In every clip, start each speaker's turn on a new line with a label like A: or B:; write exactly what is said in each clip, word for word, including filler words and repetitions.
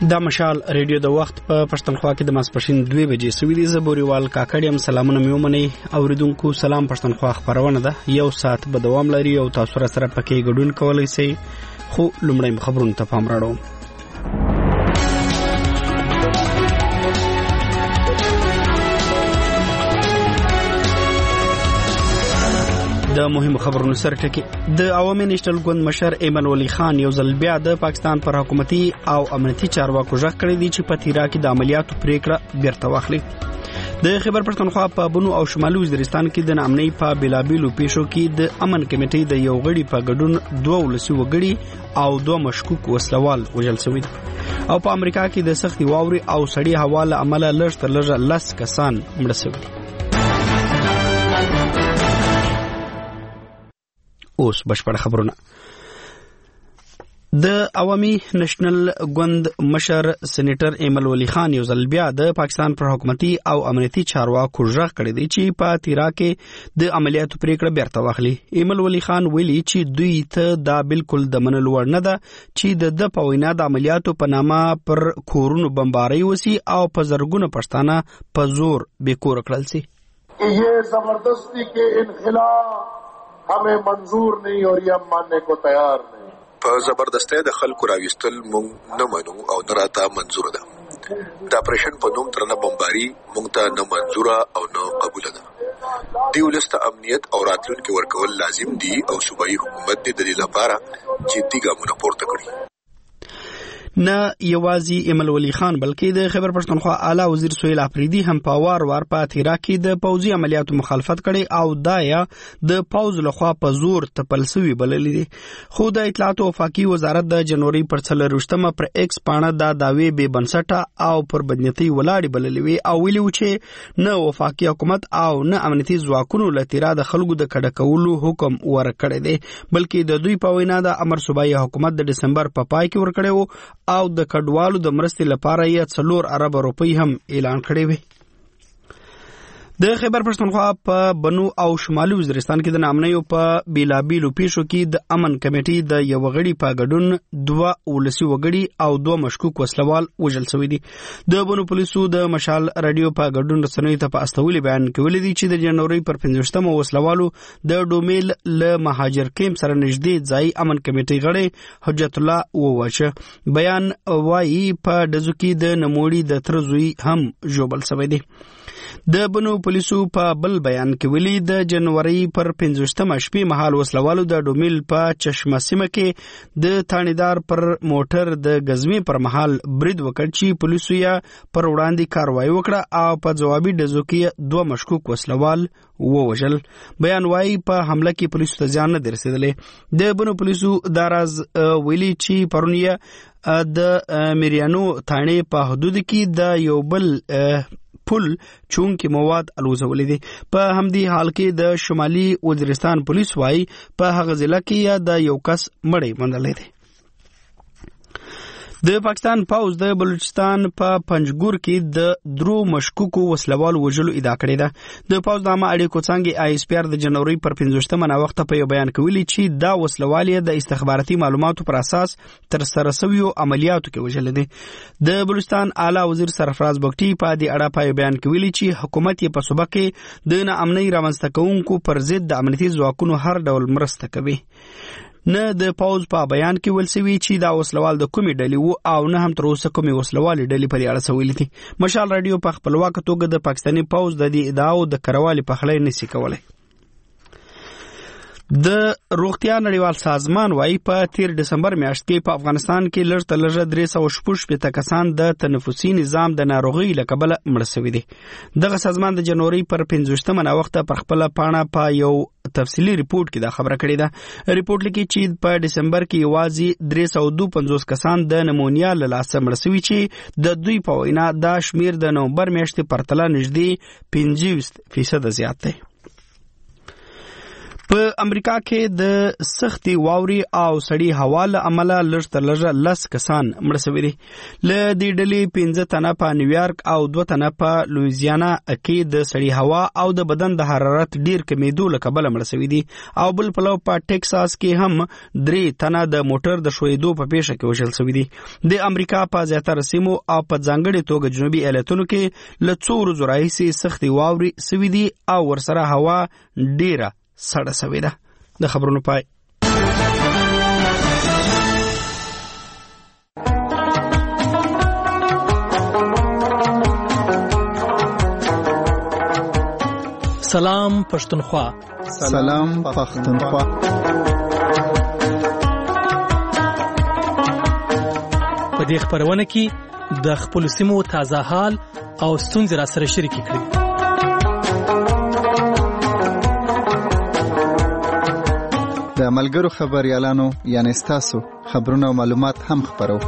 A: دا مشال ریډیو د وخت په پښتونخوا کې د ماسپښین دوه بجې سوي دي. زبوريوال کاکړیم سلامونه میومني اوریدونکو سلام. پښتونخوا خبرونه ده یو ساعت به دوام لري او تاسو را سره پکې ګډون کولای شئ. خو لومړی خبرونه ته پام راوړم. د مهمو خبرونو سره ټکی د عوامي نېشنل ګوند مشر ایمن ولی خان یو ځل بیا د پاکستان پر حکومتي او امنیتي چارواکو ژغ کړی دی چې په تیرا کې د عملیاتو پریکړه بیرته واخلي. د خیبر پښتونخوا په بنو او شمالي وزیرستان کې د امنیتي په بلابلو پیښو کې د امن کمیټې د یو غړي په ګډون دوه ولسی وګړي او دوه مشکوک وسلوال وژل شوي دي. او په امریکا کې د سختي واوري او سړی هوا له امله لږ تر لږه لس کسان مړه شوي دي. اوس بشپړ خبرونه. د عوامي نېشنل ګوند مشر سېنیټر ایمل ولی خان یو ځل بیا د پاکستان پر حکومتي او امنیتي چارواکو ژغ کړی دی چې په تیرا کې د عملیاتو پریکړه بیرته واخلي. ایمل ولی خان ویلي چې دوی ته دا بالکل د منلو وړ نه ده چې د د په وینا د عملیاتو په نامه پر کورونو بمباري وسی او په زرګونه پښتانه په زور بیکور کړل شي.
B: یہ زبردستی کے انخلاء हमें मंजूर नहीं और ये हम मानने को तैयार नहीं.
C: په زبردستی د خلکو راوستل مونږ نه منو او نه راته منظور ده. د اپریشن په نوم ترنه بمباري مونږ ته نه منظوره او نه قبول ده. دی ولسته امنیت او راتلونکي ورکول لازم دي او صوبایي حکومت د دې لپاره جدي ګامونه پورته کړي. نه یوازې ایمل ولی خان بلکې د خیبر پښتونخوا اعلی وزیر سهیل افریدي هم په وار وار په تیرا کې د پوځي عملیاتو مخالفت کړي او دایا د پوځ لخوا په زور تپلسوي بللې دي. خو د اطلاعات او وفاقي وزارت د جنوري پر څلرویشتمه پر ایکس پاڼه دا داوی به بنسټه او پر بدنيتي ولاړې بللې وي او ویلي و چې نه وفاقي حکومت او نه امنیتي ځواکونو له تیرا د خلکو د کډه کولو حکم ورکړی دی بلکې د دوی په وینا د امر صوبایي حکومت د دسمبر په پای کې ورکړی وو او د کډوالو د مرستې لپاره یې څلور ارب روپۍ هم اعلان کړی وي. د خیبر پښتونخوا په بنو او شمالي وزیرستان کې د نامنیو په بیلابیلو پیښو کې د امن کمیټې د یو غړي په ګډون دوه ولسی وګړي او دوه مشکوک وسلوال وژل شوي دي. د بنو پولیسو د مشال رادیو په ګډون رسنیو ته په استولي بیان کې ویلي دي چې د جنوري پر پنځوستمه وسلوالو د ډومیل له مهاجر کیمپ سره نږدې ځای امن کمیټې غړي حجت الله وواچه. بیان وايي په دزو کې د نموړي د ترزوی هم جوبل شوی دی. د بنو پولیسو په بل بیان کې ویلي د جنوري پر پنځوستمه شپې مهال وسلوالو د ډومیل په چشمه سیمه کې د تانیدار پر موټر د غزمې پر مهال برید وکړ چې پولیسو یې پر وړاندې کاروایی وکړه او په جوابي ډزو کې دوه مشکوک وسلوال ووژل. بیان وايي په حمله کې پولیسو ته ځان نه درسېدلې. د بنو پولیسو دا راز ویلي چې پرونیه د میریانو تانې په حدود کې د یو بل پل چونکې مواد الوزولې دي. په همدې حال کې د شمالي وزیرستان پولیس وايي په هغه ضلع کې د یو کس مړی موندلی دی. د پاکستان پوز د بلوچستان په پنجګور کې د درو مشکوکو وسلوال وژلو ادعا کړې ده. د پوز نامه اړیکو څنګه آی اس پی آر د جنوري پر پنځوستمه نا وخت په یو بیان کې ویلي چې دا وسلوال د استخباراتي معلوماتو پر اساس تر سره شویو عملیاتو کې وژل دي. د بلوچستان اعلی وزیر سرفراز بګټي په دې اړه په بیان کې ویلي چې حکومت یې په صوبه کې د ناامنۍ رامنځته کوونکو پر ضد د امنیتي ځواکونو هر ډول مرسته کوي. نه د پوز په بیان کې ویل شوی چې دا وسلوال د کومې ډلې وو او نه هم تر اوسه کومې وسلوالې ډلې په دې اړه څه ویلي دي. مشال رادیو په خپلواکه توګه د پاکستاني پوز د دې ادعاو د کروالې پخلی نشي کولی. د روغتیا نړیوال سازمان وايي په تیر دسمبر میاشت کې په افغانستان کې لږ تر لږه درې سوه شپږ شپېته کسان د تنفسي نظام د ناروغۍ له کبله مړه شوي دي. دغه سازمان د جنوري پر پنځوستمه ناوخته پر خپله پاڼه په یو تفصیلي ریپورت کې دا خبره کړې ده. ریپورت لیکي چې په دسمبر کې یوازې درې سوه دوه پنځوس کسان د نمونیا له لاسه مړه شوي چې د دوی په وینا دا شمیر د نومبر میاشتې پرتله نږدې پنځه ویشت فیصده زیات دی.
A: په امریکا کې د سختي واوري او سړی هوا له امله لږ تر لږه لس کسان مړه شوي دي. له دې ډلې پنځه تنه په نیویارک او دوه تنه په لویزیانا کې د سړی هوا او د بدن د حرارت ډیر کمیدو له کبله مړه شوي دي او بل پلو په ټکساس کې هم درې تنه د موټر د ښویېدو په پیښه کې وژل شوي دي. د امریکا په زیاتره سیمو او په ځانګړې توګه جنوبي ایالتونو کې له څو ورځو راهیسې سختي واوري شوي دي او ورسره هوا ډیره سړه شوې ده. د خبرونو پای.
D: سلام پښتونخوا.
E: سلام پښتونخوا.
D: په دې خبرونه کې د خپل سیمو تازه حال او ستونزې را سره شریک کړئ.
E: د ملګرو خبريالانو یعنی ستاسو خبرونه او معلومات هم خبرو.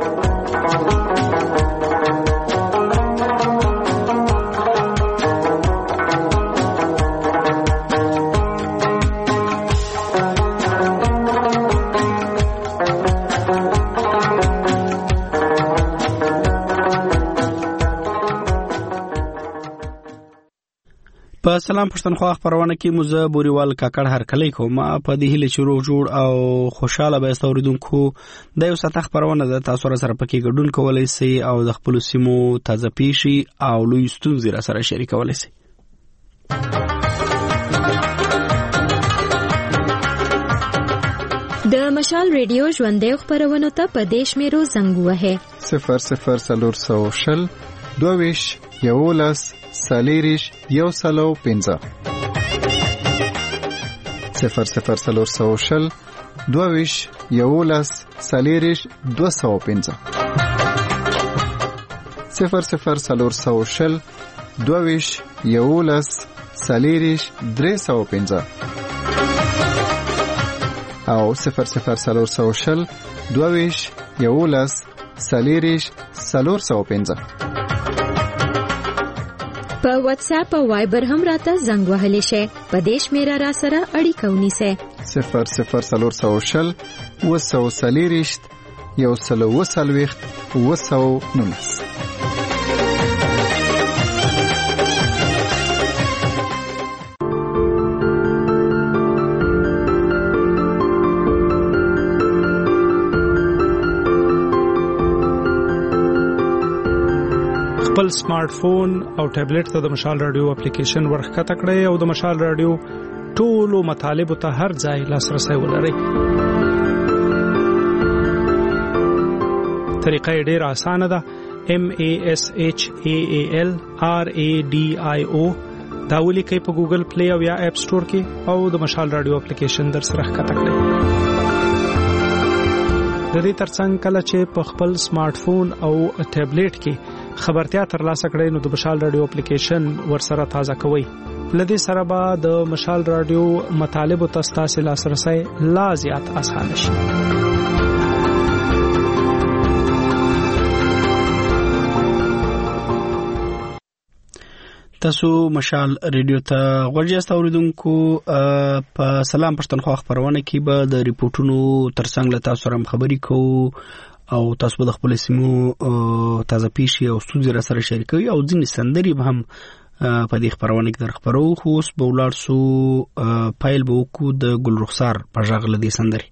A: په سلام پښتونخوا خبرونه کې موزه بوريوال کاکړ هر کلی کوم په دې هله چورو جوړ او خوشاله به استوریدونکو د یو ساته خبرونه د تاسو سره پکې ګډون کولای شي او د خپل سیمو تازه پیشي او لوی ستونزې را سره شریکولای شي.
F: د مشال ریډیو ژوندې خبرونه ته په دیش میرو زنګ وه
E: صفر صفر سلور سو شل دوویش یولس سالیریش یو سلو پنځه صفر صفر سلور سو شل دوویش یولس سالیریش دو سو پنځه صفر صفر سلور سو شل دوویش یولس سالیریش درې سو پنځه او صفر صفر سلور سو شل دوویش یولس سالیریش سلور سو پنځه.
F: په واتس اپ او وایبر هم راته زنګ وهلی شي. په دیش میرا را سره اړیکه ونیسه
E: صفر صفر سلور سو شل وسو سلیریشت یو سلو وسلويخت وسو نونس.
G: خپل سمارټ فون او ټابلیټ ته د مشال رادیو اپلیکیشن ورخکته کړئ او د مشال رادیو ټولو مطالب ته هر ځای لاسرسي ولرئ. طریقه ډېره اسانه ده. M A S H A A L R A D I O دا ولیکئ په ګوګل پلی او یا اپ سٹور کې او د مشال رادیو اپلیکیشن در سره ښکته کړئ. د دې ترڅنګ کله چې په خپل سمارټ فون او ټابلیټ کې خبرتیا ترلاسه کړئ نو د مشال رادیو اپلیکیشن ورسره تازه کوئ. لدې سره به د مشال رادیو مطالب ته ستاسو لاسرسي لا زیات آسان شي.
A: تاسو مشال ریډیو ته غوړی اوریدونکو په سلام پښتونخوا خبرونه کې به د ریپورتونو ترڅنګ له تاسو سره خبري کوو او تاسو د خپل سیمو تازه پیشي او ستونزې را سره شریکوي او ځینې سندري به هم په دې خبرونه کې در خبرو. خو اوس به ولاړ سو پایل به وکړو د ګل رخسار په غږ له دې سندري.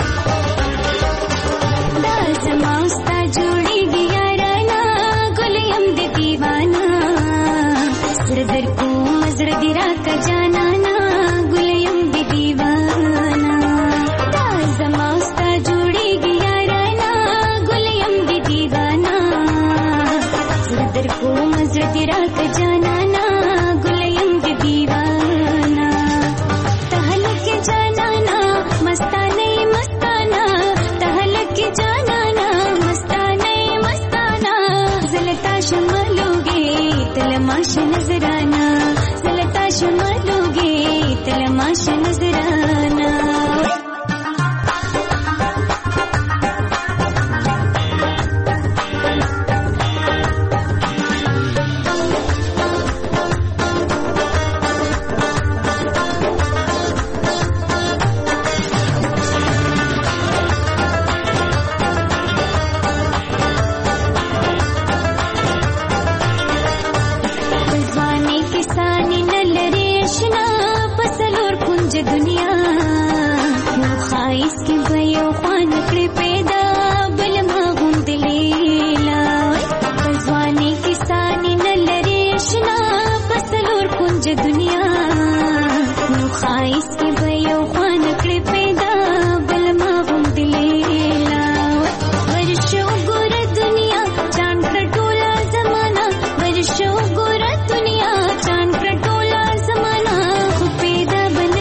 H: मौस्ता जोड़ी दिया राना गुलिया شمالوږي تلماش نظرانا दुनिया नو خایس کې به یو خوان کړې پیدا بل ما غوندلیلا ځواني کې ساني نه لري شنا پسلور کنج دنیا نو خایس کې به یو خوان کړې پیدا بل ما غوندلیلا ورشو ګور دنیا چاند کټولا زمانہ ورشو ګور دنیا چاند کټولا زمانہ خو پیدا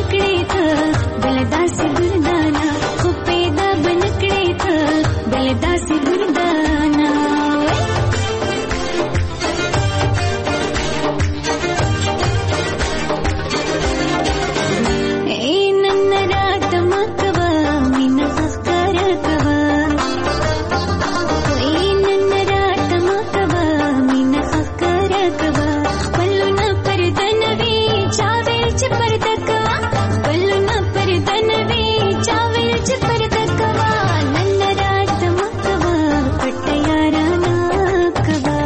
H: بلدا سے گردانا خو پیدا بن کړې ته بلدا سے گردانا اے نن رات مکوا مینا فخر کوا اے نن رات مکوا مینا فخر کوا خپلونه پردن وی چاوي چې پرد کوا خپلونه پردن وی چاوي چې پرد کوا نن رات مکوا پټ یارانا کوا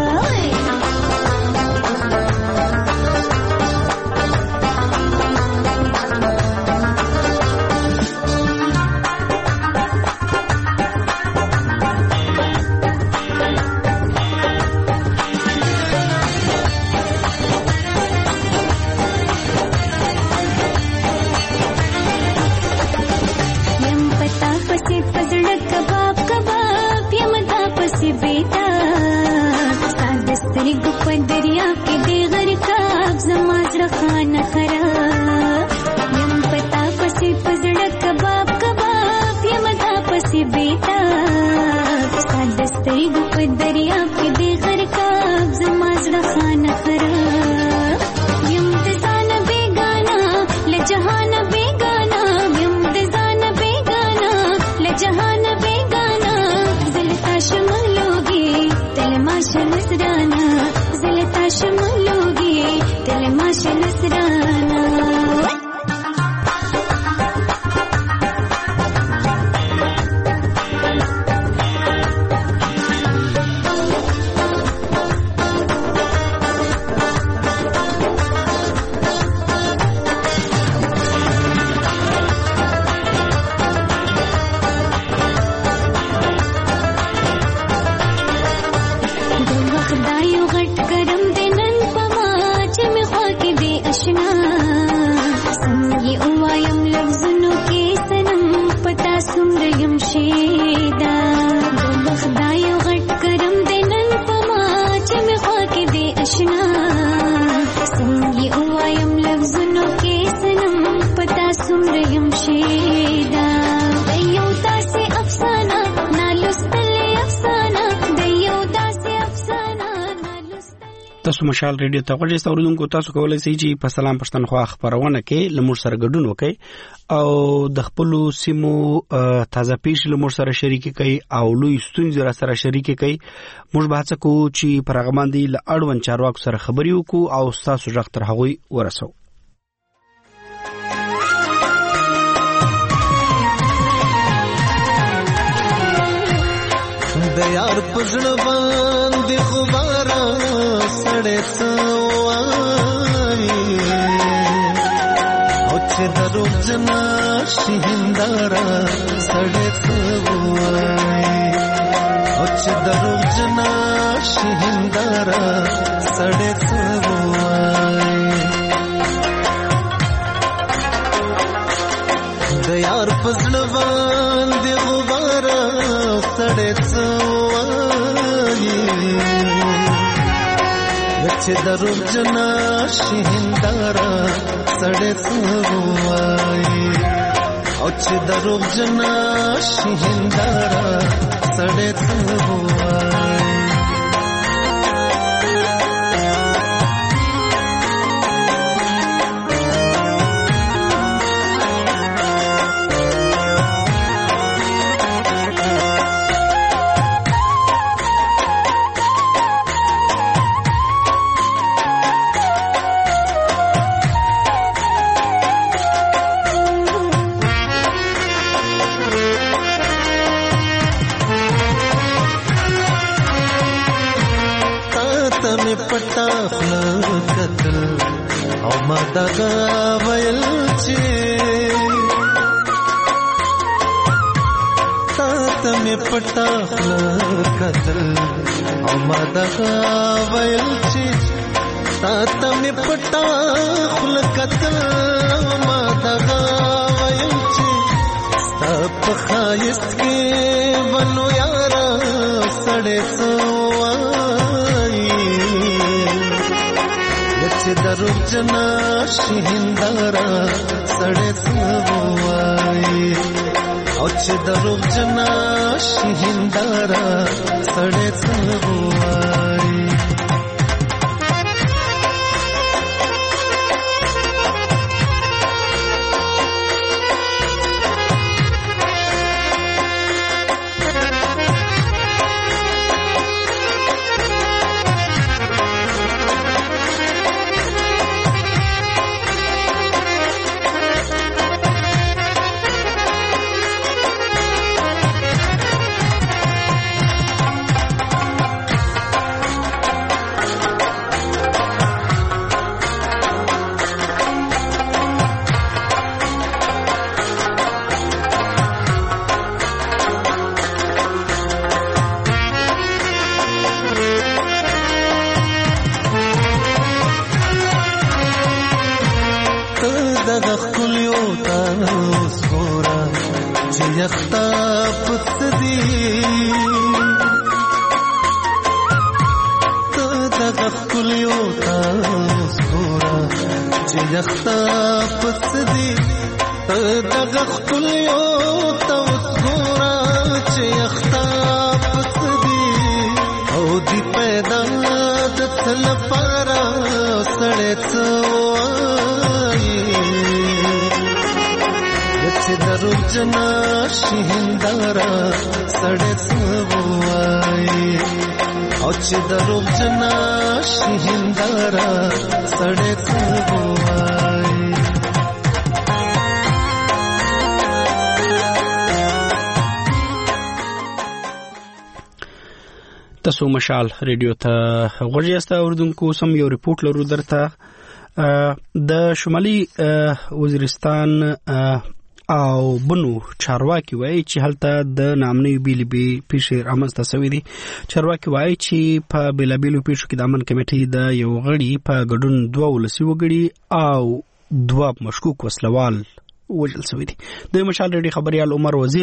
H: یم پتا پسې پزړه کباب کباب یم دا پسې بیتا سادستری ګو په دریا کې دی غرقاب زما زړه خانه خراب یم پتا پسې پزړه کباب کباب یم دا پسې بیتا سادستری ګو په دریا کې دی غرقاب زما زړه خانه خراب یم د ځان بیگانا له جهان بیگانا یم د ځان بیگانا له جهان بیگانا زلتا شمالوږي تلماش نصرانا زلتا شمالوږي تلماش نصرانا خدایو غټ کرم دې نن پما چې مې خوا کې دې اشنا څنګه اوایم لفظونو کې سنم پتا څومره يم شیدا خدایو غټ کرم دې نن پما چې مې خوا کې دې اشنا څنګه اوایم لفظونو کې سنم پتا څومره يم شیدا دیو تاسې افسانه نالوستل افسانه دیو تاسې افسانه
A: تاسو مشال ریډیو ته غوږی اوریدونکو تاسو کولای شئ چې په سلام پښتونخوا خبرونه کې لمر سره ګډون وکړئ او د خپل سیمو تازه پیښې لمر سره شریکي کوي او لوی ستونزې را سره شریکي کوي موږ به څه کوو چې پرغمان دی له اړوند چارواکو سره خبري وکړو او تاسو ژغ تر هغوی ورسو
I: د یار پزړه باندې خبره سړې څوای او چې درو جنا شهندارا سړې څوای او چې درو جنا شهندارا سړې څوای د یار پزړه باندې خبره سړې څوای چې درو جنا شهندارا سړې څوای او چې درو جنا شهندارا سړې څوای پټا خپل قتل او ما دغه ویل چې تا ته مې پټا خپل قتل او ما دغه ویل چې تا ته مې پټا خپل قتل او ما دغه ویل چې ستا په خایست کې ونو یارا سړې دروغ جنا شهندارا سړې سوای او چې دروغ جنا شهندارا سړې سوای
A: تاسو مشال ریډیو ته غوږی یاست. اوردونکو سم یو ریپورت لرو درته. د شمالي وزیرستان او بنو چارواکي وایي چې هلته د نامنوي بیلبي پیښې رامنځته شوې دي. چارواکي وایي چې په بیلابیلو پیښو کې د امن کمیټې د یو غړي په ګډون دوه ولسي وګړي او دوه مشکوک وسلوال وژل شوي دي. د مشال ریډیو خبريال عمر وزیر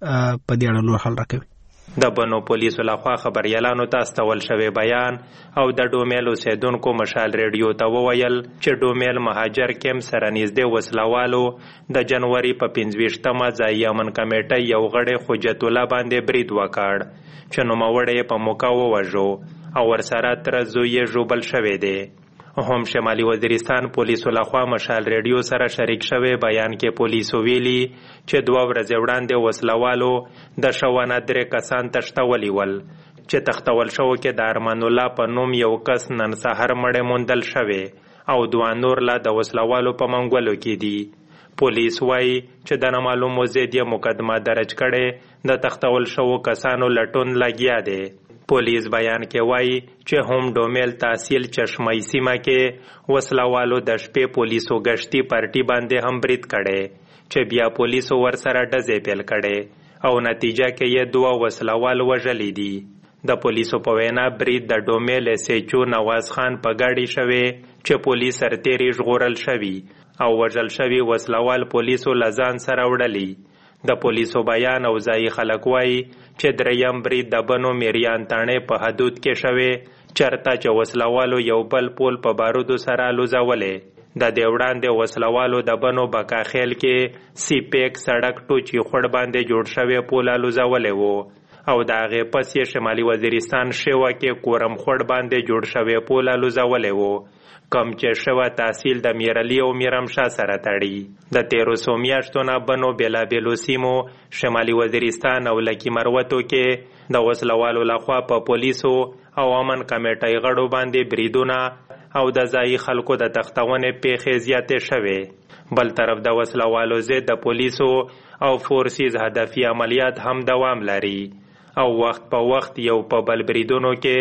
A: په دې اړه نور حل راکوي.
J: د بنو پولیسو لخوا خبريالانو ته استول شوی بیان او د ډومیل اوسیدونکو مشال ریډیو ته وویل چې ډومیل مهاجر کیمپ سره نږدې وسلوالو د جنوري په پنځویشتمه ځایي امن کمیټې یو غړی حجت الله باندې برید وکړ چې نوموړی په موقع ووژو او ورسره تر زوی یې ژوبل شوی دی. هم شمالي وزیرستان پولیسو لخوا مشال ریډیو سره شریک شوی بیان کې پولیسو ویلي چې دوه ورځې وړاندې وسلوالو د شوانه درې کسان تښتولي ول چې تښتول شوو کې د ارمان الله په نوم یو کس نن سهار مړی موندل شوی او دوه نور لا د وسلوالو په منګولو کې دي. پولیس وایي چې د نامعلومو ضد یې مقدمه درج کړې د تښتول شوو کسانو لټون لګیا دی. پولیس بیان کې وایي چې هم ډومیل تحصیل چشمای سیمه کې وسلوالو د شپې پولیسو گشتي پارټي باندې هم برید کړي چې بیا پولیسو ورسره ډزې پیل کړي او نتیجه کې یې دوه وسلوال وژلي دي. د پولیسو په وینا برید د ډومیل اس ایچ او نواز خان په ګاډي شوی چې پولیس سرتیری ژغورل شوی او وژل شوی وسلوال پولیسو لزان سره وړلی. د پولیسو بیان او ځایي خلک وایي چې دریم برید د بنو میریان تاڼې په حدود کې شوی چرته چې وسلوالو یو بل پول په بارودو سره لوځولې. د دې وړاندې وسلوالو د بنو بکاخیل کې سی پیک سړک ټوچي خوړ باندې جوړ شوی پول لوځولې وو او د هغې پس یې شمالي وزیرستان شیوه کې کورم خوړ باندې جوړ شوی پول لوځولې وو کم چې شوه تحصیل د میرعلي او میرمشاه سره تړي. د تیرو څو میاشتو نه بنو بېلابېلو سیمو شمالي وزیرستان او لکي مروتو کې د وسلوالو لخوا په پولیسو او امن کمیټۍ غړو باندې بریدونه او د ځایي خلکو د تښتونې پیښې زیاتې شوې. بل طرف د وسلوالو ضد د پولیسو او فورسیز هدفي عملیات هم دوام لري او وخت په وخت یو په بل بریدونو کې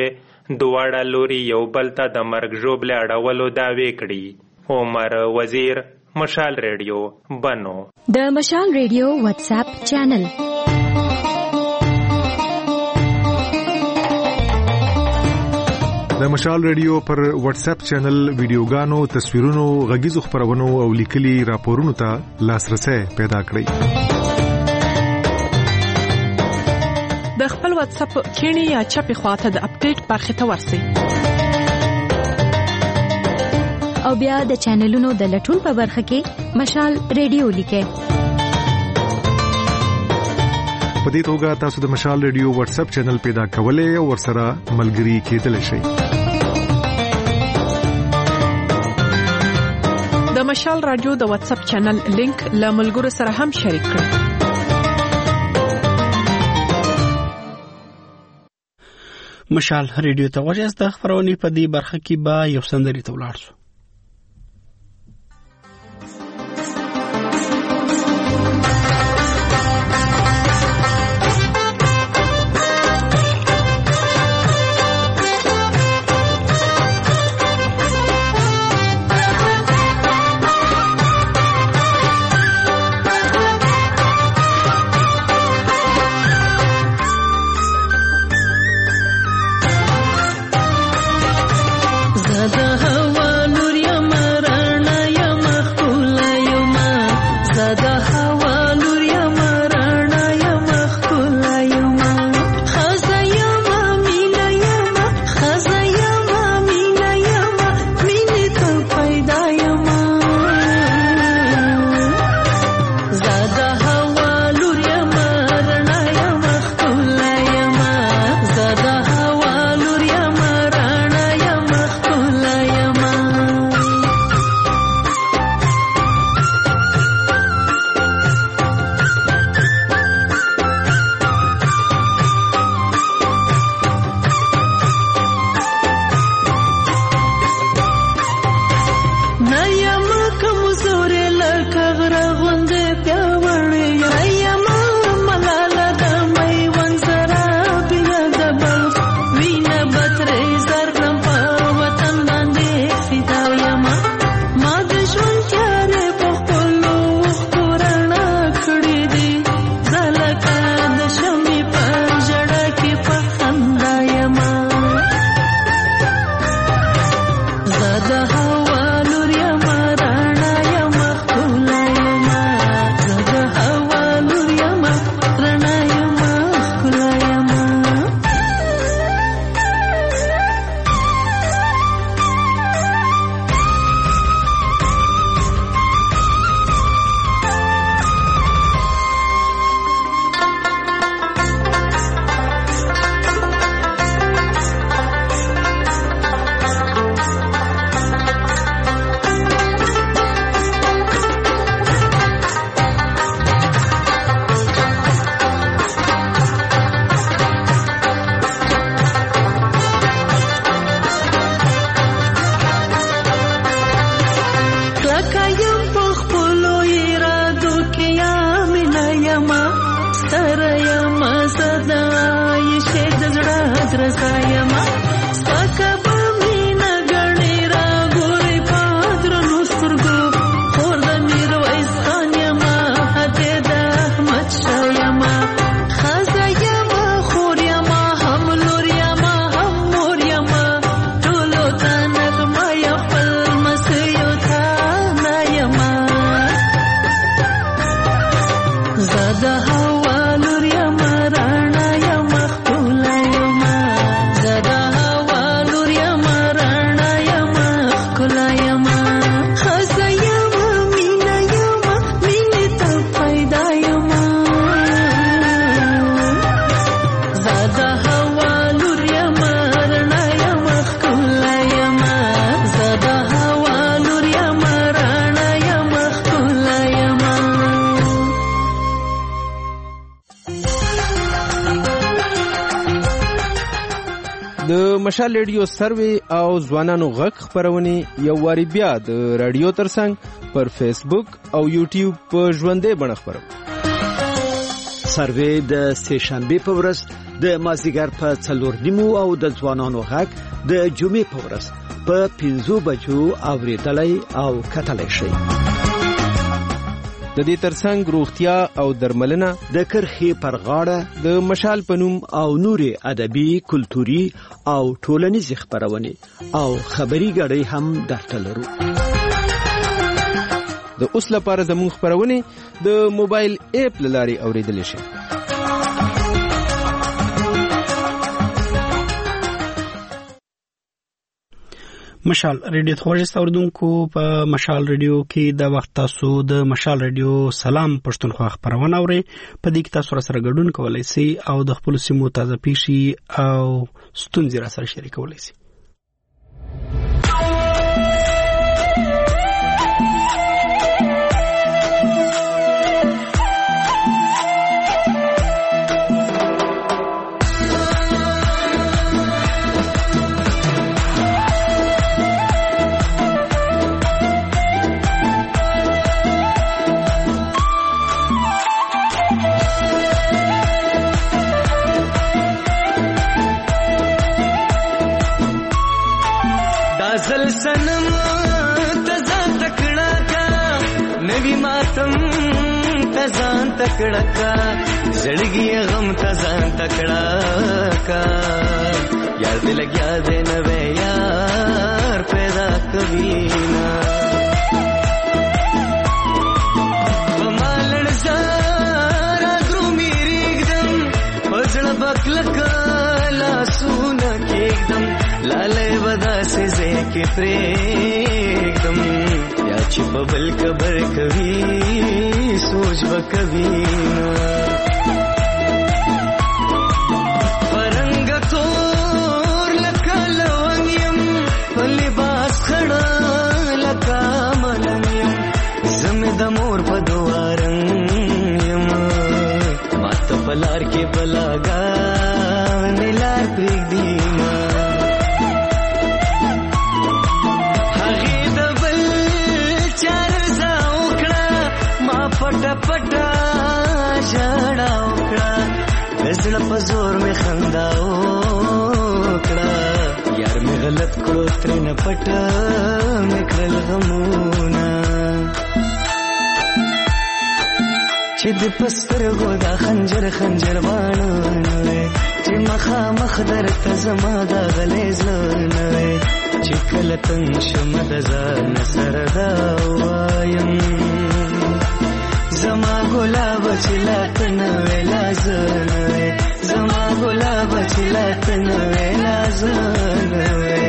J: دواړه لوري یو بل ته د مرګ ژوبلې اړولو دعوې کړي. عمر وزیر، مشال ریډیو، بنو.
F: د مشال ریډیو واتس اپ چینل.
K: د مشال ریډیو پر واتس اپ چینل ویډیوګانو، تصویرونو، غږیزو خبرونو او لیکلي راپورونو ته لاسرسي پیدا
L: کړئ. د خپل واتس اپ کینی یا چپی خواته د اپډیټ برخه ته ورسئ.
F: او بیا د چینلونو د لټون په برخه کې مشال ریډیو لیکئ.
K: په دې توګه تاسو د مشال ریډیو واتس اپ چینل پیدا کولای او ورسره ملګري کېدلی شئ.
L: د مشال رادیو د واتس اپ چینل لینک له ملګرو سره هم شریک کړئ.
A: مشال ریډیو ته ورسئ. د خبرونې په دې برخه کې به یو سندري ته ولاړ شو.
M: مشال ریډیو سروي او ځوانانو غږ خبرونه یو واری بیا د رادیو ترڅنګ پر فیسبوک او یوټیوب په ژوندې بڼه خبرو.
N: سروي د سه شنبه په ورځ د مازیګر په څلور نیمو او د ځوانانو غږ د جمعې په ورځ په پنځو بجو اوریدلای او کتلای شي.
M: د دې ترڅنګ روغتیا او درملنه
N: د کرخي پر غاړه
M: د مشال پنوم
N: او نوري ادبي کلتوري او ټولنیز خبرونه او خبري غړي هم درته لرو.
M: د اوس لپاره زموږ خبرونه د موبایل اپ لاري اوریدل شي.
A: مشال ریډیو خوښ اوردونکو په مشال ریډیو کې د وخت تاسو د مشال ریډیو سلام پښتونخوا خبرونه اوري. په دې کې تاسو سره ګډون کولای شئ او د خپل سیمو تازه پیښې او ستونزې را سره شریکولای شئ.
O: زل سنم تزان تکڑا کا نوی ماتم تزان تکڑا کا زڑگی غم تزان تکڑا کا یار دل گیا دے نوے یار پیدا کبھی نا بمالن زارا درو میری اگدم پزڑ بکلکا لاسونا کی اگدم لالے ودا سے زے کے پریکدم یا چھپ بل کبر کبھی سوچ با کبھی نا پرنگ تور لکا لونیم پلباس کھڑا لکا ملنیم زمد مور پدوارنیم مات پلار کے بلاگا نلار پریک دینا پٹا پٹا جڑا اوکڑا غزل پزور میں خندا اوکڑا یار میں غلط کړو تر نه پټا نکړل غمونا چې د پستر غودا خنجر خنجر وانه چې مخا مخدر ته زما دا غلیظ نه چې کله تن شمد ځان سره دا وایم زما گلاب چلا تنویلا زنوی زما گلاب چلا تنویلا زنوی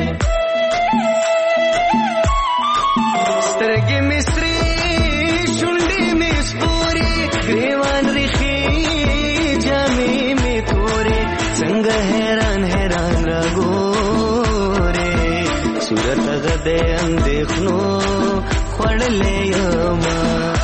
O: سترگی مصری شنڈی میں سپوری گریوان رخی جامی میں توری سنگ حیران حیران را گورے صورت غدے اندیخنو خوڑ لے یوما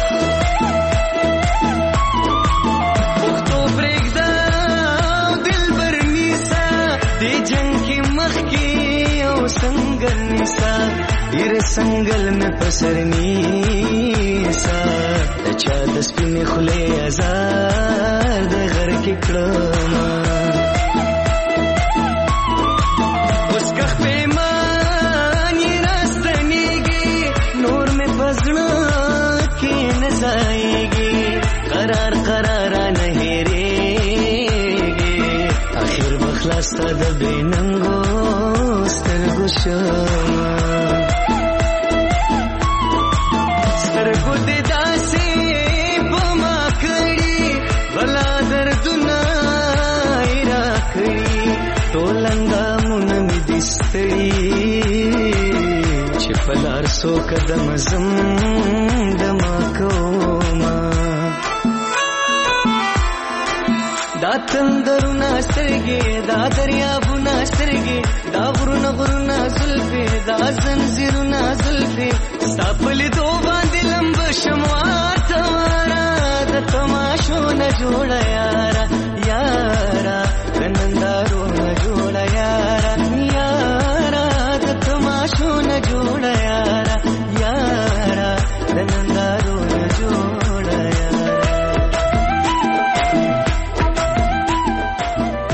O: سنگل نسا یر سنگل میں پسرنی سا اچھا دس پین خلے ازاد غر کی کڑما اس کخ پیمانی راستنی گی نور میں پزنا کی نزائے گی قرار قرارا نہیں رے گی آخر بخلاستا دبی ننگو سترگو دی داسی بما کری بلا دردنا ایرا کری تولنگا منمی دستری چپلار سو قدم زم دما کوما دا تندرنا سترگی دا دریابنا سترگی دا غرنا غرنا زلفی دا زنزیرنا زلفی ستاپلی دو باندی لمب شموات وارا دا تماشو نجوڑا یارا یارا دنندارو نجوڑا یارا یارا دا تماشو نجوڑا یارا یارا دنندارو نجوڑا یارا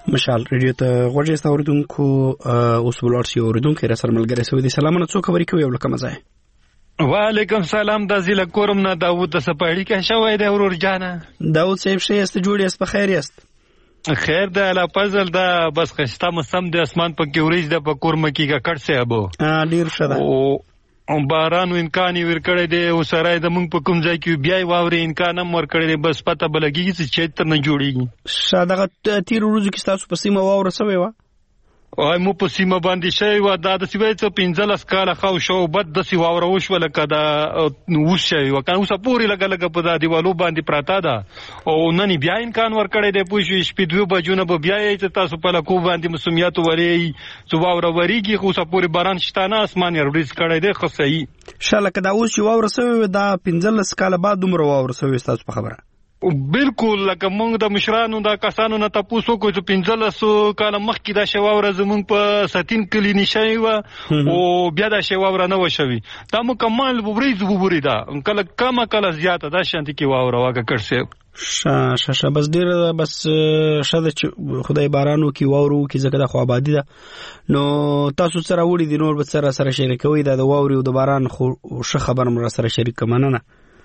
A: مشال ریډیو ته غوږی ست اوریدونکو اوس ولر سی اوریدونکو را سره ملګری سوي دي. سلامونه، څو خبرې کوي ولکه مزه.
P: وعلیکم سلام، د زیله کورم نه داوود د سپاړی کې شوی دی ورور جانه.
A: داوود صاحب شه است جوړی است په خیر است.
P: خیر ده لا پزل ده بس خسته مسم د اسمان په کې وريج ده په کورم کې کا کټ سه ابو
A: ا ډیر شده
P: او بارانو امکان ور کړی دی او سره د مونږ په کوم ځای کې بیا واوري امکان هم ور کړی دی، بس پته بلګي چې چیتر نه جوړیږي.
A: شاده تیر ورځو کې تاسو په سیمه واور سوي و
P: او مو په سیمه باندې شوی و دا د سیوي څو پنځلس کاله خو شو بد د سی واور وش ولکه دا وش شوی و کنه اوس پوری لګ لګ په دا دیوالو باندې پراته ده او نن بیا امکان ور کړی دی پوښ شپې دوه بجونه به بیا یې تاسو په لکو باندې مسومیات وري څو واور وریږي خو سپوري باران شتانه اسمان یې ریس کړی دی خو صحیح
A: شاله کدا اوس یو واور سوی دا پنځلس کاله بعد دومره واور سوی تاسو په خبره
P: بالکل لکه مونږ د مشرانو د کسانو نه تاسو کو چې پنځلسو کاله مخکې دا شواور زمونږ په ستین کلی نشي و او بیا دا شواور نه وشوي دا مکمل وبریز وبوري دا کله کما کله زیاته دا شانتي کې واور واګه کړسه
A: شا شا شا بس ډیر بس شاده چې خدای بارانو کې واورو کې زګه د خو آبادی ده نو تاسو سره وړي دي نور به سره سره شریکوي دا د واوري او د باران خو ش خبر مر سره شریک مننه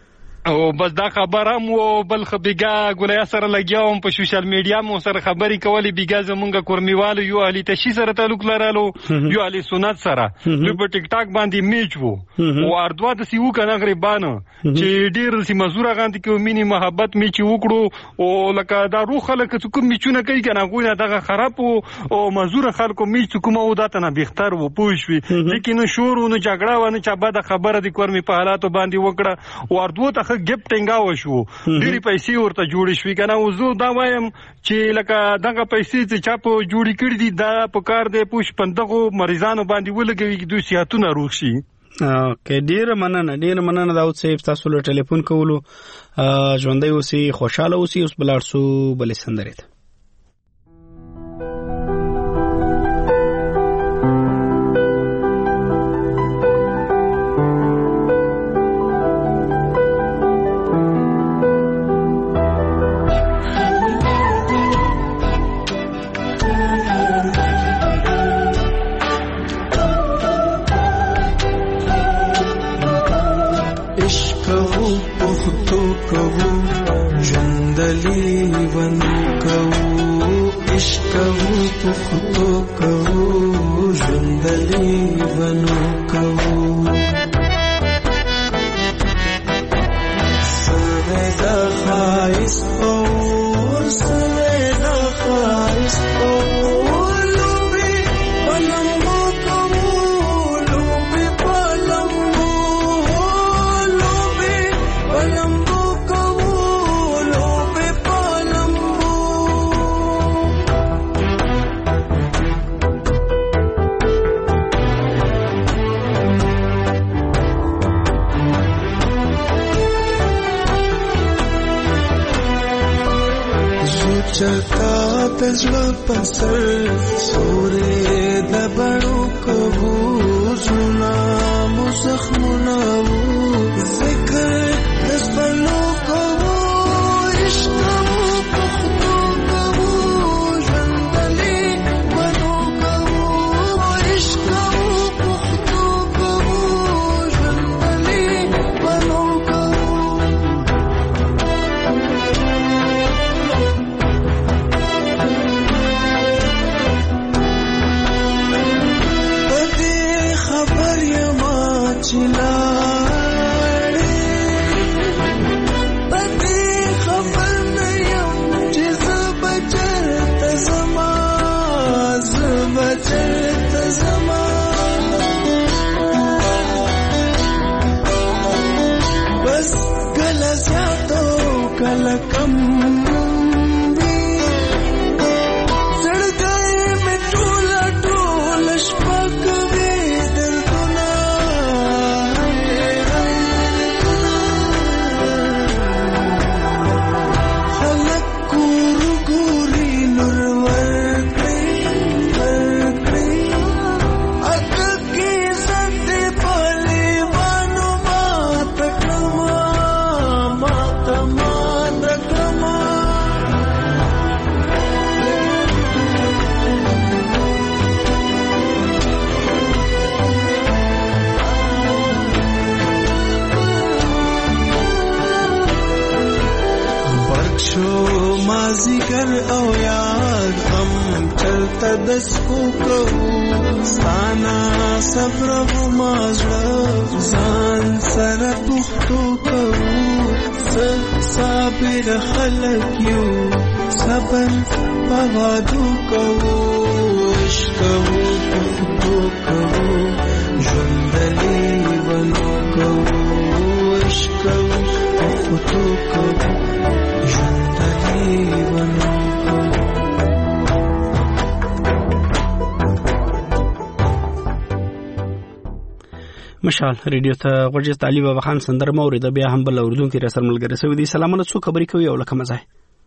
P: او بس دا خبره مو بل خبيګه ګولیا سره لګیاوم په سوشل میډیا مو سره خبري کولې بیګه زمونږه کورمیوالو یو علي تشي سره تعلق لرالو یو علي سنت سره دوی په ټیک ټاک باندې میچ وو او اردوا د سیو کنه غریبانو چې ډیر سی مزوره غاندې کې مینی محبت میچ وکړو او لکه دا روح خلک چې کوم میچونه کوي کنه غوونه دغه خراب او مزوره خلکو میچ کومه وداته نه بهتر وو پوښوي لیکن شورونه جګړه ونه چې بعد خبره د کورمی په حالاتو باندې وکړه او اردو ته ګپ ټینګاو شو ډېری پیسې ورته جوړې شوې کنه او زه دا وایم چې لکه دغه پیسې چې چا په جوړې کړې دي دا په کار دی پوښ پندغو مریضانو باندې ولګوي چې دوی صحتونه روغ شي.
A: اوکې ډیر مننه ډیر مننه داود صاحب تاسو له ټلیفون کولو ژوندۍ اوسئ خوشاله اوسئ. اوس بلار سو بلې سندرې
I: Come on. مازیګر او یاد هم چلته د سپو کوو ستانا صبر وما زړه ځان سره پښتو کوو صابر خلک یو صبر په وادو کوو عشق کوو پښتو کوو ژوندلې ونو کوو عشق کوو پښتو کوو ژوندلې ونو کوو.
A: مشال ریډیو ته غوږی طالب بابا خان سندر مورید بیا هم بل اوردونکو را سره ملګری سوي دي. سلامونه څو خبرې کوي او لکه مزه.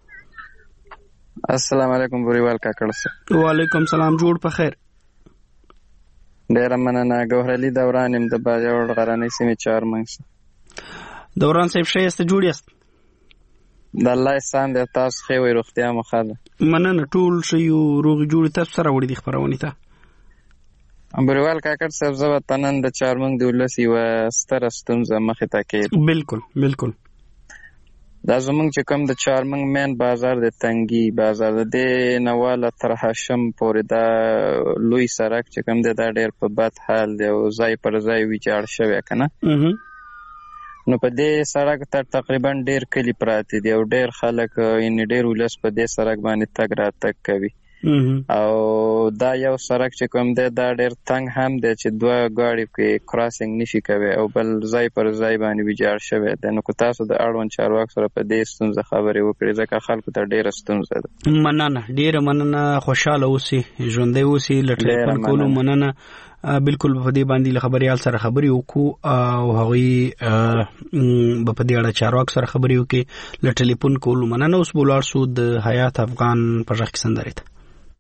Q: السلام علیکم بوریوال کاکړ سره.
A: وعلیکم سلام جوړ په خیر.
Q: ډیر مننه ګوهر علي دوران ام د باجوړ غرانې سیمې چارمنګ.
A: دوران صاحب شه است جوړ است.
Q: د الله احسان د تاسو خو وي روغتیا مخه ده.
A: مننه ټول شی روغ جوړ تاسو سره وړي د خبرونه ته.
Q: بوریوال کاکړ صاحب زو تنن د چارمنګ د ولسی و ستر ستونزه مخه تا کې.
A: بالکل بالکل.
Q: دا زمونږ چې کوم د چارمنګ مین بازار د تنګي بازار د نواله تر هاشم پورې دا لوی سړک چې کوم د دا ډېر په بد حال دی او ځای پر ځای ویجاړ شوی کنه. نو په دې سړک تر تقریبا ډېر کلی پراته دي او ډېر خلک یې ډېر ولس په دې سړک باندې تګ را تګ کوي. او دا یو سړک چې کوم دی دا ډېر تنګ هم دی چې دوه ګاډي کې کراسینګ نشي کوي او بل ځای پر ځای باندې ویجاړ شوی دی. نو که تاسو د اړوند چارواکو سره په دې ستونزه خبرې وکړئ ځکه خلکو ته ډېره ستونزه ده.
A: مننه ډېره مننه. خوشاله اوسئ ژوندی اوسئ له ټلیفون کولو مننه. بالکل په دې باندې له خبريال سره خبرې وکړو او هغوی په دې اړه چارواکو سره خبرې وکړي له ټلیفون کولو مننه. اوس بولاړ سو د حیات افغان په ژغ کې سندرې ته.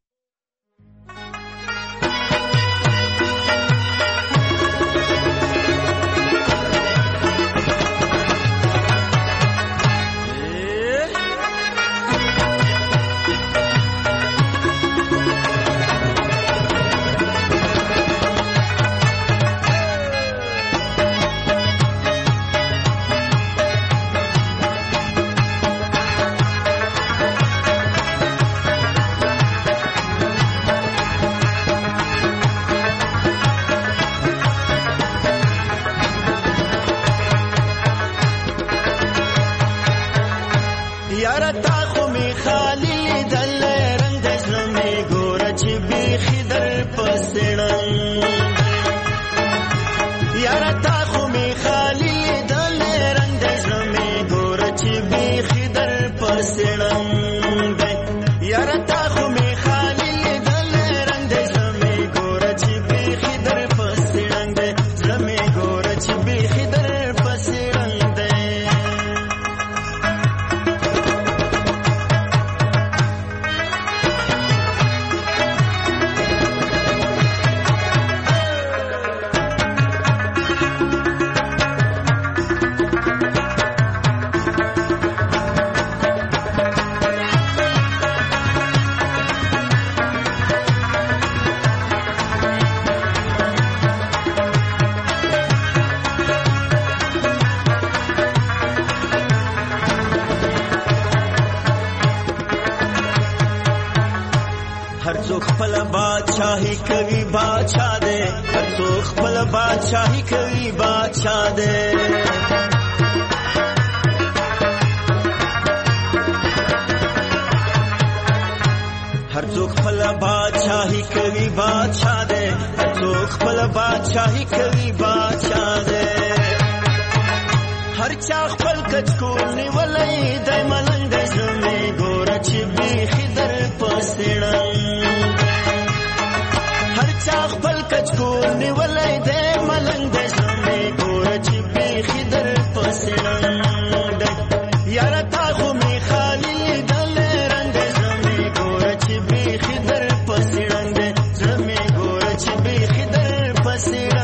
O: बादशाही कवि बादशाह दे हर सुख फल बादशाही कवि बादशाह दे हर सुख फल बादशाही कवि बादशाह दे हर सुख फल बादशाही कवि बादशाह दे हर चाख फल कचकोल निवलई दय मलंग दय सुमे गोरच भी खिदर पसड़ा हर चाख फल कचकोल निवलई दय मलंग दय सुमे गोरच भी खिदर पसड़ा यार ताखो में खाली दल रंग सुमे गोरच भी खिदर पसड़ा सुमे गोरच भी खिदर पसड़ा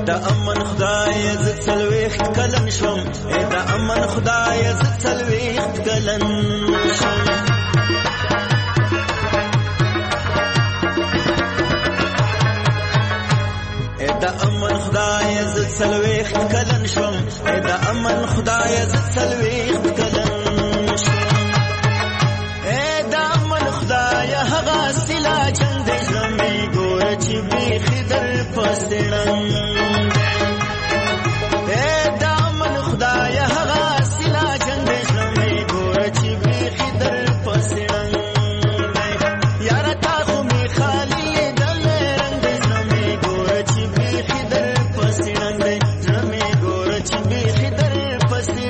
O: د امن خدای ز څلوېښت کلن شوم د امن خدای ز څلوېښت کلن شوم د امن خدای ز څلوېښت کلن شوم د امن خدای ز څلوېښت کلن شوم د امن خدای هغه سلا چند زمي ګور چې بیخي در پسې د امن خدای هغه سلا چند زمي ګور چې بیخي در پسې یاره تا خو می خالی دل رنگ زمي ګور چې بیخي در پسې زمي ګور چې بیخي در پسې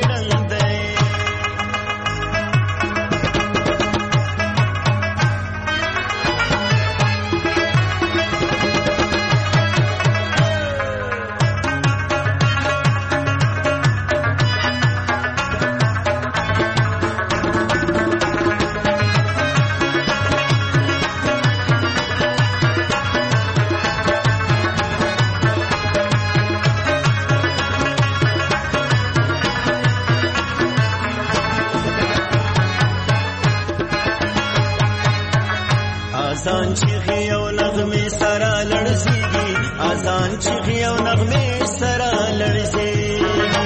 O: آزان چیغي او نغمې سره لړزيږي آزان چیغي او نغمې سره لړزيږي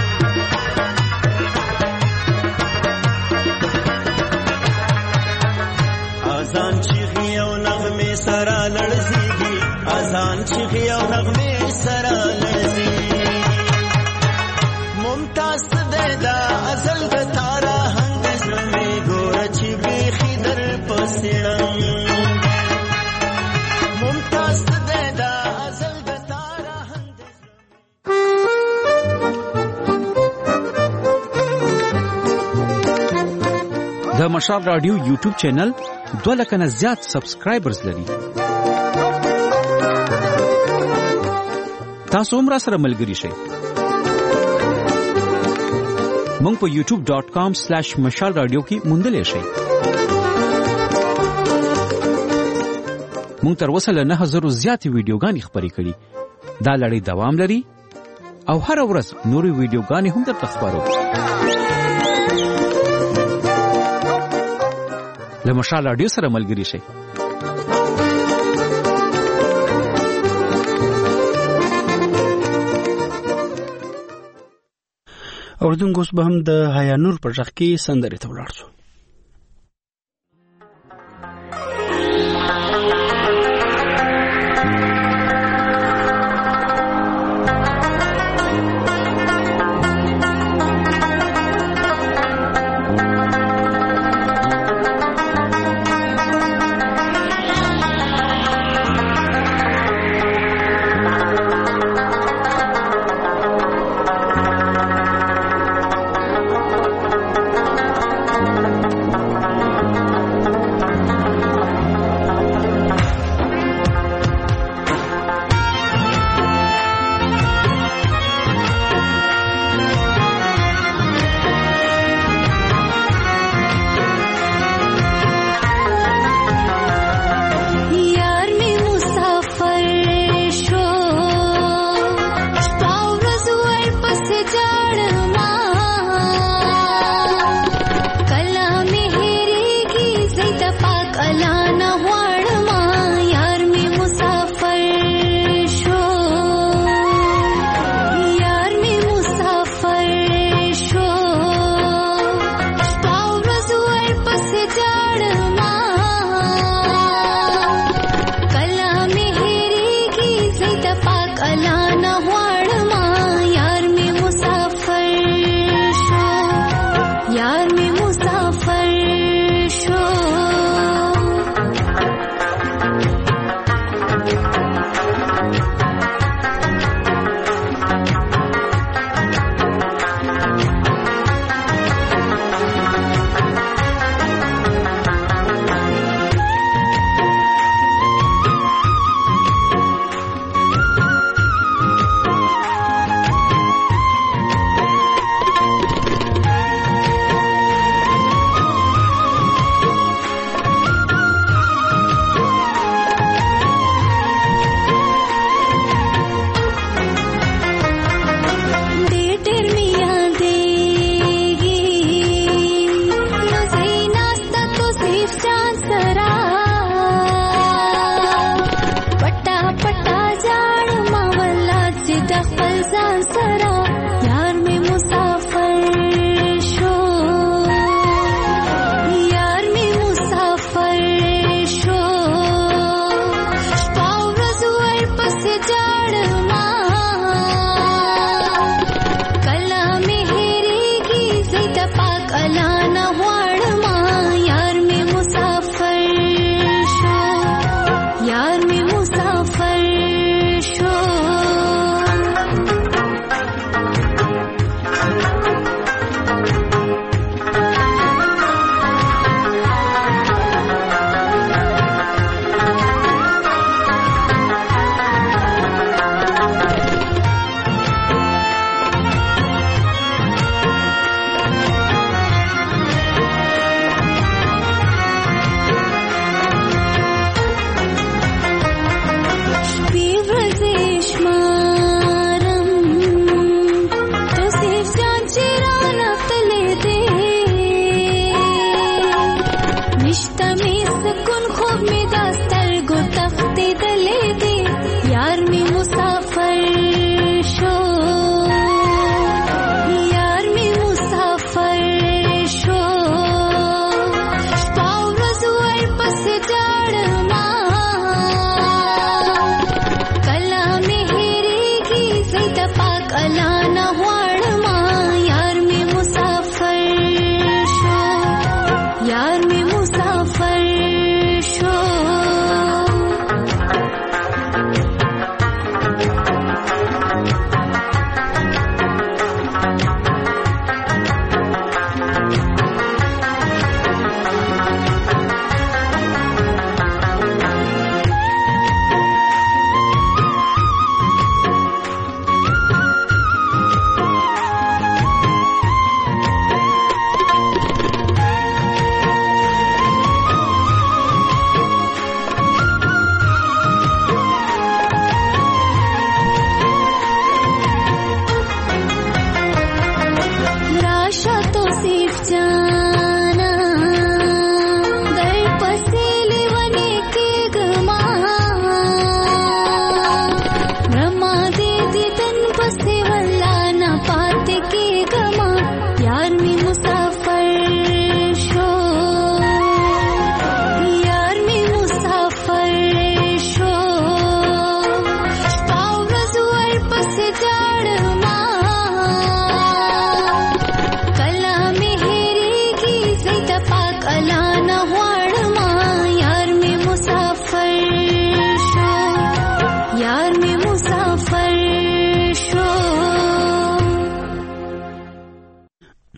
O: آزان چیغي او نغمې سره لړزيږي آزان چیغي او نغمې سره لړزيږي ممتاز دې دا ازل د تارا هنګ زمي ګور چې بیخي در پسې
R: د مشال رادیو یوټیوب چینل دوه لکه نه زیات سبسکرایبرز لري. تاسو هم را سره ملګري شئ. مونږ په یوټیوب ډاٹ کام سلیش مشال رادیو کې موندلی شئ. مونږ تر اوسه له نه هزارو زیاتې ویډیوګانې خپرې کړي. دا لړۍ دوام لري او هره ورځ نورې ویډیوګانې هم درته خپرو. له مشال رادیو سره ملګري شئ.
A: اوردونکو اوس به هم د حیا نور په ژغ کې سندرې ته ولاړ شو.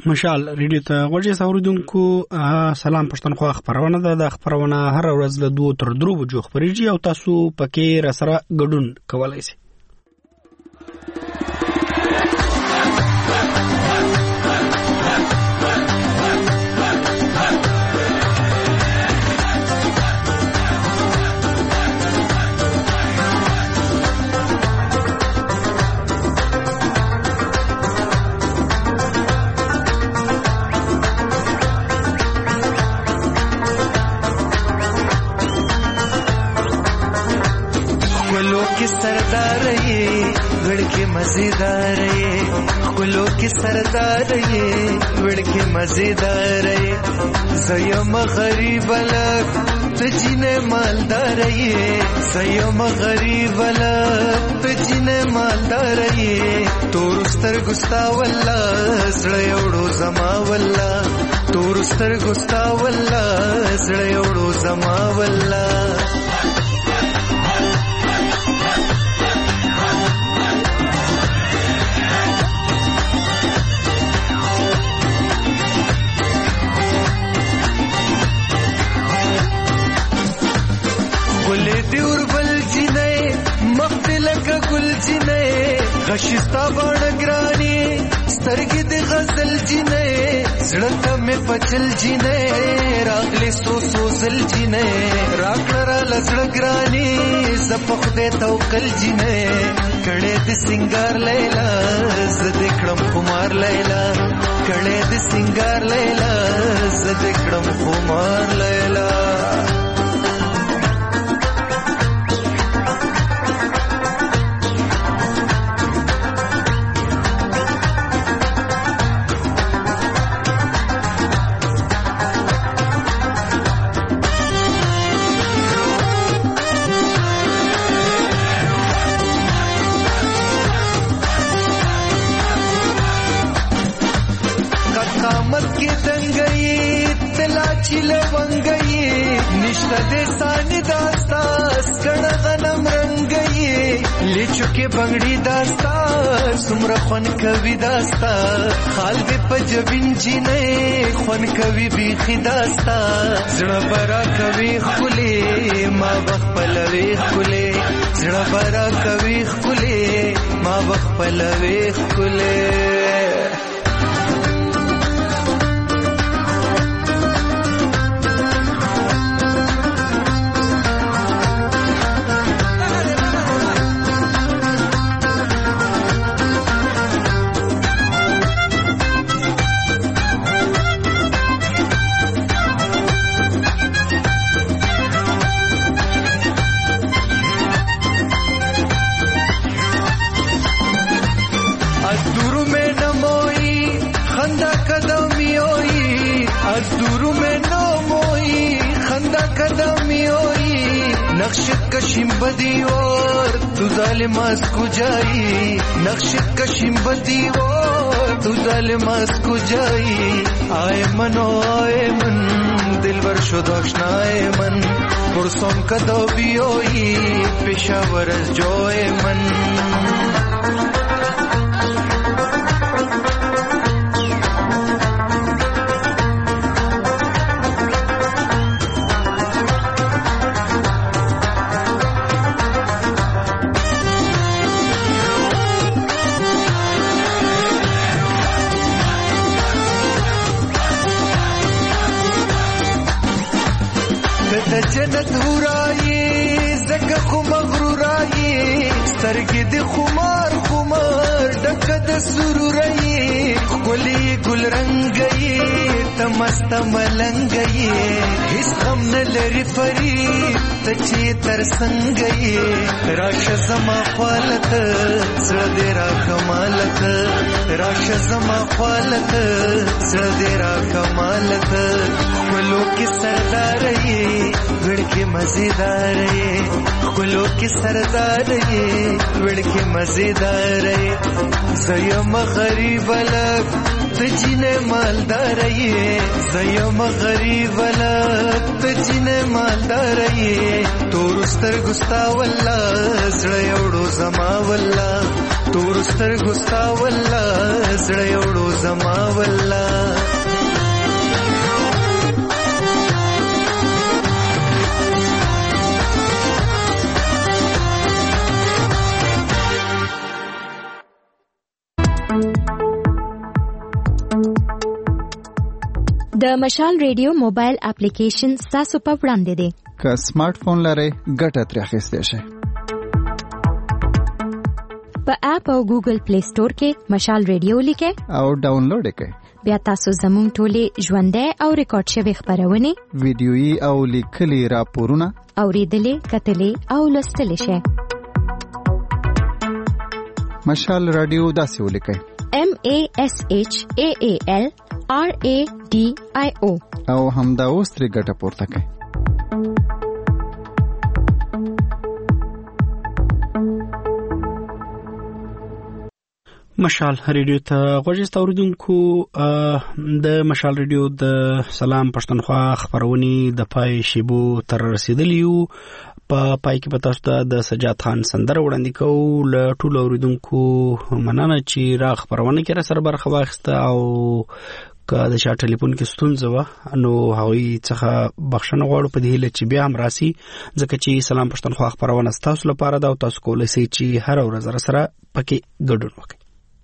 A: مشال ریډیو ته غوږی سوریدونکو سلام پښتونخوا خبرونه ده. د خبرونه هر ورځ له دوه تر درو بجو خبريږي او تاسو پکې را سره ګډون کولای شئ.
O: मजेदार ये खुलो की सरदार ये विड़के मजेदार ये सयम गरीब लग तजीने मालदार ये सयम गरीब लग तजीने मालदार ये तोरुस्तर गुस्ता वल्ला जड़योड़ो जमा वल्ला तोरुस्तर गुस्ता वल्ला जड़योड़ो जमा वल्ला गशिस्ता बाणग्रानी स्तरगी दे गजल जिने सड़क में पचल जिने रागले सो सो जल जिने रागड़ा लसड़ग्रानी जपख दे तवकल जिने कड़े दे सिंगार लैला जदिक्रम कुमार लैला कड़े दे सिंगार लैला जदिक्रम कुमार लैला के बंगड़ी दास्ता सुमरा खन कवि दास्ता खाल दे पजबिन जिने खन कवि बीखी दास्ता जड़ा बरा कवि खुले माँ बख पलवे खुले जड़ा बरा कवि खुले माँ बख पलवे खुले कशिम बदी और तू जालिमास को जाई नक्श कशिम बदी और तू जालिमास को जाई आए मनो आए मन दिलवर शुदाशनाए मन पुरसों कदो भी होई पेशावर जोए मन जन्नत हुराई जग खुमगरुराई सरगी दे खुमार खुमार डकद सुरुराई गुली गुल रंगई तमस्त मलंगई हिस हम न लरी फरी तची तरसंगई राश जमा ख्वालत सदेरा कमालत राश जमा ख्वालत सदेरा कमालत खुलो की सरदार ये विड़ के मजेदार ये खुलो की सरदार ये विड़ के मजेदार ये जयम गरीब लग तजीने मालदार ये जयम गरीब लग तजीने मालदार ये तोरुस्तर गुस्ता वल्ला जड़योड़ो जमा वल्ला तोरुस्तर गुस्ता वल्ला जड़योड़ो जमा वल्ला
F: د مشال ریډیو موبایل اپلیکیشن تاسو په وړاندې دی.
E: که سمارټ فون لرئ ګټه ترې اخیستی شئ.
F: په اپ او ګوګل پلی سٹور کې مشال ریډیو لیکئ
E: او ډاونلوډ یې کړئ.
F: بیا تاسو زموږ ټولې ژوندۍ او ریکارډ شوي خپرونې،
E: ویډیويي او لیکلي راپورونه
F: اورېدلې، کتلې او لوستلی شئ.
E: مشال رادیو داسې ولیکئ:
F: M A S H A A L R A D I O
E: او همدا اوس ترې ګټه پورته کړئ.
A: مشال ریډیو ته غوږ اوریدونکو، د مشال ریډیو د سلام پښتونخوا خبرونه د پای شیبو تر رسیدلی یو. په پای کې پتا شته د سجاد خان سندره وړاندې کوو. له ټولو اوریدونکو مننه چې را خبرونه کې را سره برخه واخیسته، او که د چا ټلیفون کې ستونزه وه نو هغوی څخه بخښنه غواړو په دې هیله چې بیا هم راسي، ځکه چې سلام پښتونخوا خبرونه ستاسو لپاره ده او تاسو کولی شئ چې هره ورځ را سره پکې ګډون وکړئ.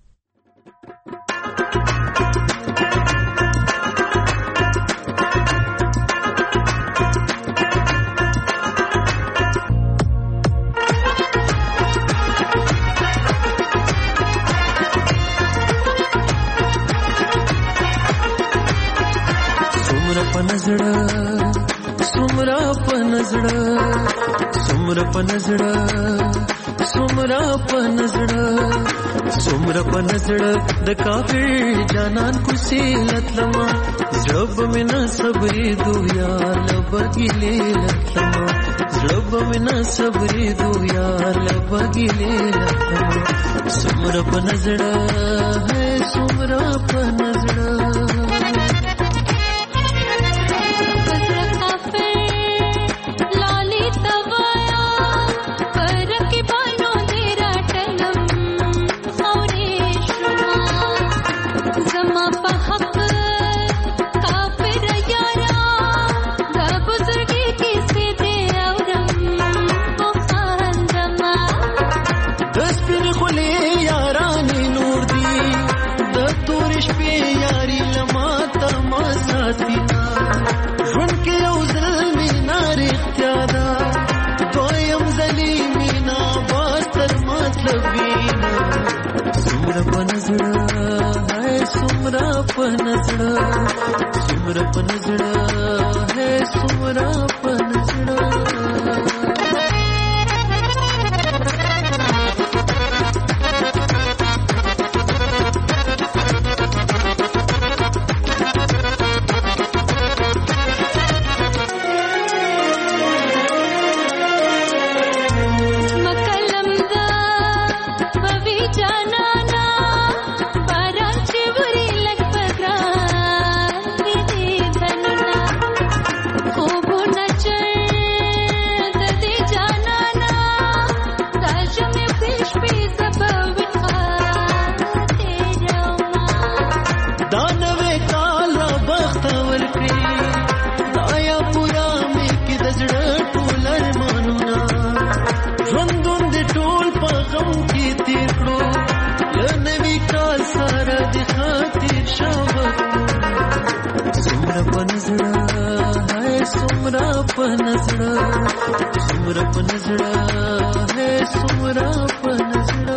O: پنزړه سمرا پنزړه سمرا پنزړه سمرا پنزړه سمرا پنزړه د کافر جانان کو سیلت لما زړه منا صبرې دویا لبګلې لما زړه منا صبرې دویا لبګلې لما سمرا پنزړه ہے سمرا پنزړه سمرا پنزړه سمرا پنزړه ہے سمرا پنزړه سمرا پنزړه سمرا پنزړه ہے سمرا پنزړه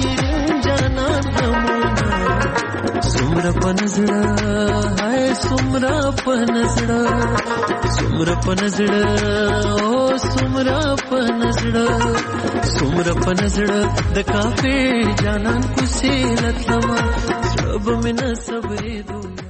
O: پنزړه ہے سمرا
I: سمرا په نزړه سمرا په نزړه او سمرا په نزړه سمرا په نزړه د کافي جانان کو سیلت لما سب من صبرې دو